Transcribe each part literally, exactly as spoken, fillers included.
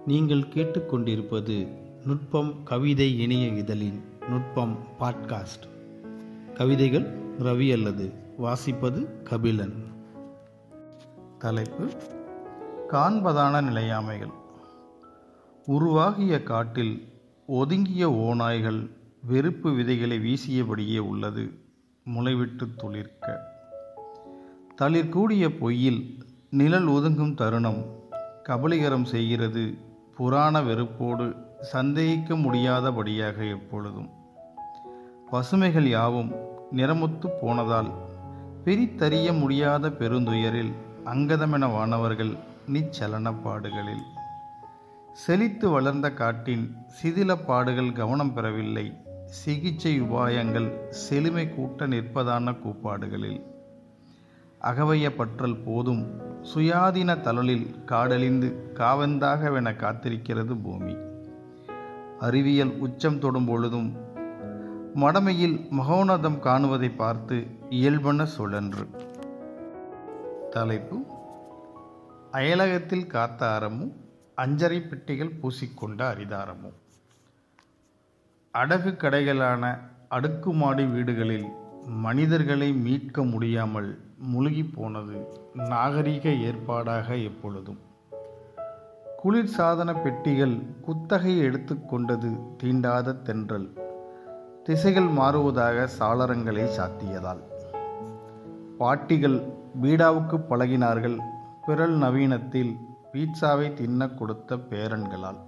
நீங்கள் கேட்டுக்கொண்டிருப்பது நுட்பம் கவிதை இணைய இதழின் நுட்பம் பாட்காஸ்ட். கவிதைகள் ரவி அல்லது வாசிப்பது கபிலன். தலைப்பு: காண்பதான நிலையாமைகள். உருவாகிய காட்டில் ஒதுங்கிய ஓநாய்கள் வெறுப்பு விதைகளை வீசியபடியே உள்ளது முளைவிட்டு துளிர்க்க. தளிர்கூடிய பொய்யில் நிழல் ஒதுங்கும் தருணம் கபலீகரம் செய்கிறது புராண வெறுப்போடு சந்தேகிக்க முடியாதபடியாக. எப்பொழுதும் பசுமைகள் யாவும் நிறமுத்து போனதால் பிரித்தறிய முடியாத பெருந்துயரில் அங்கதமென வானவர்கள் நிச்சலன பாடுகளில். செழித்து வளர்ந்த காட்டின் சிதில பாடுகள் கவனம் பெறவில்லை. சிகிச்சை உபாயங்கள் செழுமை கூட்ட நிற்பதான கூப்பாடுகளில். அகவைய பற்றல் போதும் சுயாதீன தளலில் காடழிந்து காவந்தாகவென காத்திருக்கிறது பூமி. அறிவியல் உச்சம் தொடும் பொழுதும் மடமையில் மகோனதம் காணுவதை பார்த்து இயல்பன சுழன்று. தலைப்பு: அயலகத்தில் காத்த அறமும் அஞ்சரை பெட்டிகள் பூசிக்கொண்ட அரிதாரமும். அடகு கடைகளான அடுக்குமாடி வீடுகளில் மனிதர்களை மீட்க முடியாமல் முழுகி போனது நாகரிக ஏற்பாடாக. எப்பொழுதும் குளிர்சாதன பெட்டிகள் குத்தகை எடுத்து கொண்டது தீண்டாத தென்றல் திசைகள் மாறுவதாக சாளரங்களை சாத்தியதால். பாட்டிகள் பீடாவுக்கு பழகினார்கள் பிறல் நவீனத்தில் பீட்சாவை தின்ன கொடுத்த பேரன்களால்.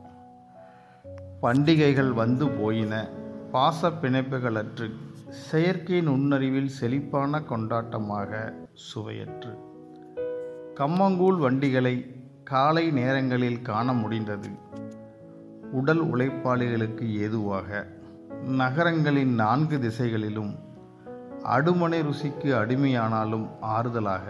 பண்டிகைகள் வந்து போயின பாச பிணைப்புகளற்று, செயற்கை நுண்ணறிவில் செழிப்பான கொண்டாட்டமாக சுவையற்று. கம்மங்கூழ் வண்டிகளை காலை நேரங்களில் காண முடிந்தது உடல் உழைப்பாளிகளுக்கு ஏதுவாக. நகரங்களின் நான்கு திசைகளிலும் அடுமனை ருசிக்கு அடிமையானாலும் ஆறுதலாக.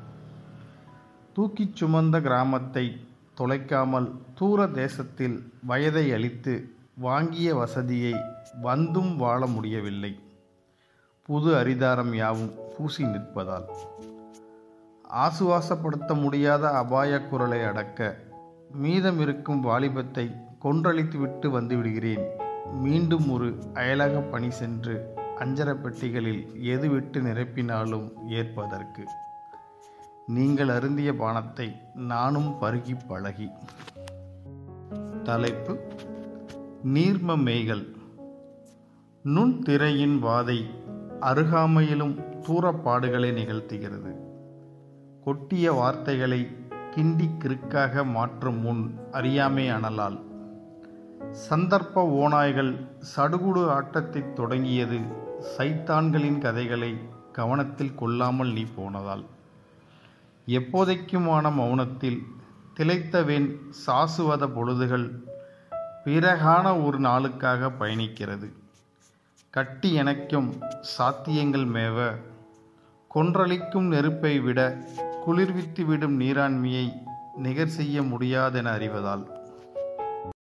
தூக்கிச் சுமந்த கிராமத்தை தொலைக்காமல் தூர தேசத்தில் வயதை அளித்து வாங்கிய வசதியை வந்தும் வாழ முடியவில்லை புது அரிதாரம் யாவும் பூசி நிற்பதால். ஆசுவாசப்படுத்த முடியாத அபாய குரலை அடக்க மீதமிருக்கும் வாலிபத்தை கொன்றளித்துவிட்டு வந்துவிடுகிறேன் மீண்டும் ஒரு அயலக பணி சென்று அஞ்சர பெட்டிகளில் எது விட்டு நிரப்பினாலும் ஏற்பதற்கு. நீங்கள் அருந்திய பானத்தை நானும் பருகி பழகி. தலைப்பு: நீர்ம மேய்கள். நுண் திரையின் வாதை அருகாமையிலும் தூரப்பாடுகளை நிகழ்த்துகிறது. கொட்டிய வார்த்தைகளை கிண்டி கிறுக்காக மாற்றும் முன் அறியாமை அனலால். சந்தர்ப்ப ஓநாய்கள் சடுகுடு ஆட்டத்தை தொடங்கியது சைத்தான்களின் கதைகளை கவனத்தில் கொள்ளாமல் நீ போனதால். எப்போதைக்குமான மௌனத்தில் திளைத்தவேன் சாசுவத பொழுதுகள் பிறகான ஒரு நாளுக்காக பயணிக்கிறது. கட்டி எனக்கும் சாத்தியங்கள் மேவ கொன்றளிக்கும் நெருப்பை விட குளிர்வித்து விடும் நீராண்மையை நிகர் செய்ய முடியாதென அறிவதால்.